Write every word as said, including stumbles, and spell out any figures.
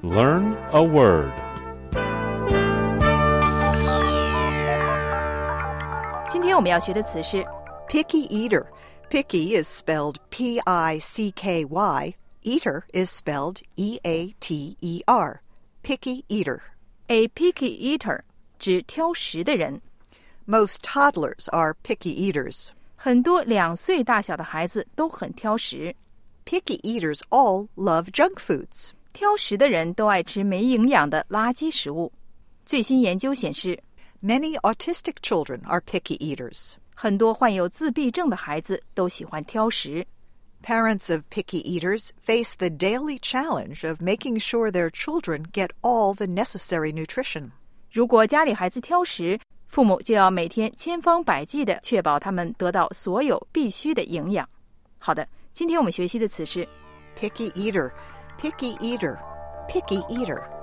Learn a word. 今天我们要学的词是 Picky eater. Picky is spelled P I C K Y. Eater is spelled E A T E R. Picky eater. a picky eater 指挑食的人。 Most toddlers are picky eaters. 很多两岁大小的孩子都很挑食。 Picky eaters all love junk foods. 挑食的人都爱吃没营养的垃圾食物。最新研究显示， Many autistic children are picky eaters. 很多患有自闭症的孩子都喜欢挑食。 Parents of picky eaters face the daily challenge of making sure their children get all the necessary nutrition. 如果家里孩子挑食，父母就要每天千方百计地确保他们得到所有必须的营养。好的，今天我们学习的词是 Picky eater, picky eater, picky eater.